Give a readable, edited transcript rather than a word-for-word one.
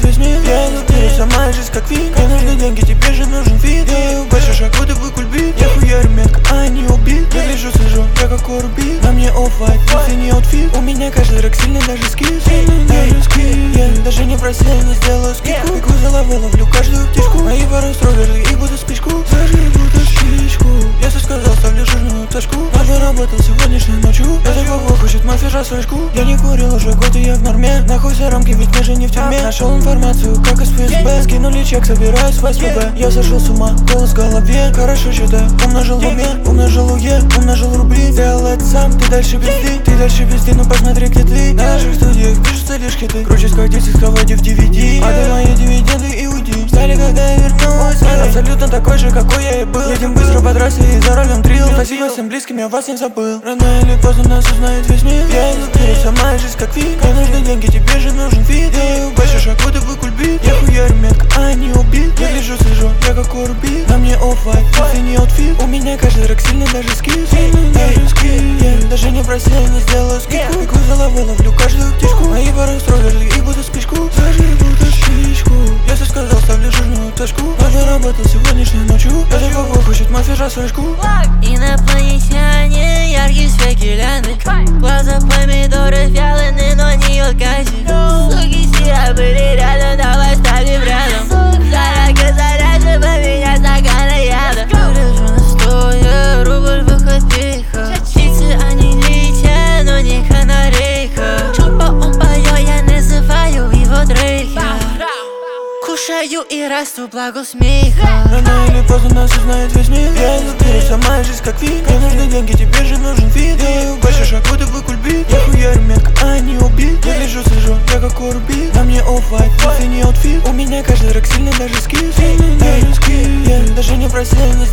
весь мир. Я иду вперед, сама жизнь как вид. Мне нужны деньги, тебе же нужен вид. Я большой шаг, вот и вы кульбит. Я хуярю метко, а не убит. Я гляжу, слежу, я как орбит. На мне офф-вайт, если не аутфит. У меня каждый трек сильный, даже скиз. Я даже не просил, не сделаю скидку. Пику за лавой, ловлю каждую птичку. Мои пары строгали и буду спичку. Зажги буду спичку. Если сказал, ставлю жирную тачку. Заработал сегодняшней ночью. Это бабок хочет мафиша слежку. Я не курил уже год, и я в норме. Нахуй за рамки, ведь мы же не в тюрьме. Нашел информацию, как из ФСБ. Скинули чек, собираюсь в СПБ. Я сошел с ума, голос в голове. Хорошо считаю, умножил в уме. Умножил УЕ, умножил рубли. Сделал это сам, ты дальше пизды. Ты дальше пизды, ну посмотри, где ты. На наших студиях пишутся лишь хиты. Кручусь как 10, схавайте в DVD. А ты мои дивиденды и уйди. Ждали, когда я вернусь. Абсолютно такой же, какой я и был. Едем быстро по трассе и за рулем трил. Спасибо всем близким, я вас не забыл. Рано или поздно нас узнает весь мир. Я иду вперед, сама жизнь как вид. Мне нужны деньги, тебе же нужен вид. Я большой шаг, вот и вы кульбит. Я хуярю метко, а не убит. Я гляжу, слежу, я как орбит. На мне офф-вайт, если не аутфит. У меня каждый трек сильный, даже скиз. Я даже не просил, не сделаю скидку. Пику за лавой, ловлю каждую птичку. Мои пары строгали и буду спичку. Зажги буду спичку. Если сказал, ставлю жирную тачку. Заработал сегодняшней ночью. Это бабок хочет мафиша слежку. Инопланетяне, яркие свекеляны. Глаза помидоры вялены, но не алкаши. Суки сия были рядом, давай ставим рядом. Зарядка, заряжен, поменять стаканы яда. Лежу на столе, рубль выходиха. Птицы, они летят, но не канарейка. Чопа-умпа, я называю его Дрейка. Кушаю и расту, благо смеха. Рано или поздно нас узнает весь мир. Я иду вперед, сама жизнь как вид. Мне нужны деньги, тебе же нужен вид. Я большой шаг, вот и вы кульбит. Я хуярю метко, а не убит. Я гляжу, слежу, я как орбит. На мне офф-вайт, если не аутфит. У меня каждый трек сильный, даже скиз. Я даже не просил, не